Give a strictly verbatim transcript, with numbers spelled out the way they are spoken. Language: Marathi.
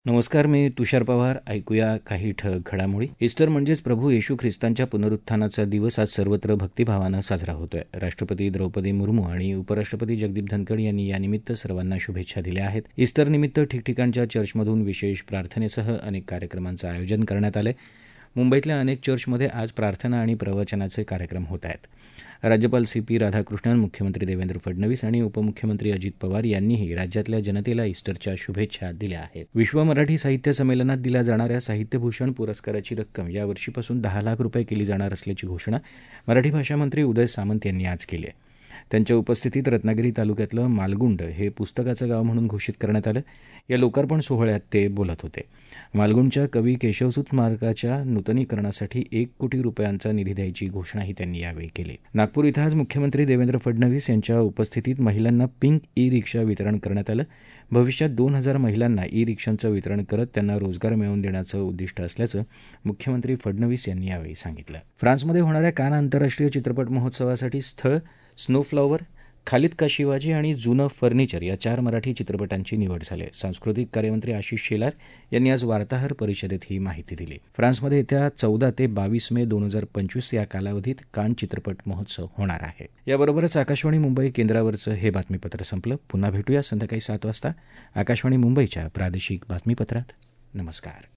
नमस्कार, मी तुषार पवार. ऐकूया काही ठळक घडामोडी. ईस्टर म्हणजेच प्रभू येशू ख्रिस्तांच्या पुनरुत्थानाचा दिवस आज सर्वत्र भक्तिभावानं साजरा होतोय. राष्ट्रपती द्रौपदी मुर्मू आणि उपराष्ट्रपती जगदीप धनखड यांनी यानिमित्त सर्वांना शुभेच्छा दिल्या आहेत. ईस्टरनिमित्त ठिकठिकाणच्या चर्चमधून विशेष प्रार्थनेसह अनेक कार्यक्रमांचं आयोजन करण्यात आलंय. मुंबईतल्या अनेक चर्चमध्ये आज प्रार्थना आणि प्रवचनाचे कार्यक्रम होत आहेत. राज्यपाल सी पी राधाकृष्णन, मुख्यमंत्री देवेंद्र फडणवीस आणि उपमुख्यमंत्री अजित पवार यांनीही राज्यातल्या जनतेला ईस्टरच्या शुभेच्छा दिल्या आहेत. विश्व मराठी साहित्य संमेलनात दिल्या जाणाऱ्या साहित्यभूषण पुरस्काराची रक्कम यावर्षीपासून दहा लाख रुपये केली जाणार असल्याची घोषणा मराठी भाषा मंत्री उदय सामंत यांनी आज केली आहे. त्यांच्या उपस्थितीत रत्नागिरी तालुक्यातलं मालगुंड हे पुस्तकाचं गाव म्हणून घोषित करण्यात आलं. या लोकार्पण सोहळ्यात ते बोलत होते. मालगुंडच्या कवी केशवसूत स्मारकाच्या नूतनीकरणासाठी एक कोटी रुपयांचा निधी द्यायची घोषणाही त्यांनी यावेळी केली. नागपूर इथं आज मुख्यमंत्री देवेंद्र फडणवीस यांच्या उपस्थितीत महिलांना पिंक ई रिक्षा वितरण करण्यात आलं. भविष्यात दोन हजार महिलांना ई रिक्षांचं वितरण करत त्यांना रोजगार मिळवून देण्याचं उद्दिष्ट असल्याचं मुख्यमंत्री फडणवीस यांनी यावेळी सांगितलं. फ्रान्समध्ये होणाऱ्या कान आंतरराष्ट्रीय चित्रपट महोत्सवासाठी स्थळ स्नोफ्लॉवर, खालिद का शिवाजी आणि जुनं फर्निचर या चार मराठी चित्रपटांची निवड झाली आहे. सांस्कृतिक कार्यमंत्री आशिष शेलार यांनी आज वार्ताहर परिषदेत ही माहिती दिली. फ्रान्समध्ये येत्या चौदा ते बावीस मे दोन हजार पंचवीस या कालावधीत कान चित्रपट महोत्सव होणार आहे. याबरोबरच आकाशवाणी मुंबई केंद्रावरचं हे बातमीपत्र संपलं. पुन्हा भेटूया संध्याकाळी सात वाजता आकाशवाणी मुंबईच्या प्रादेशिक बातमीपत्रात. नमस्कार.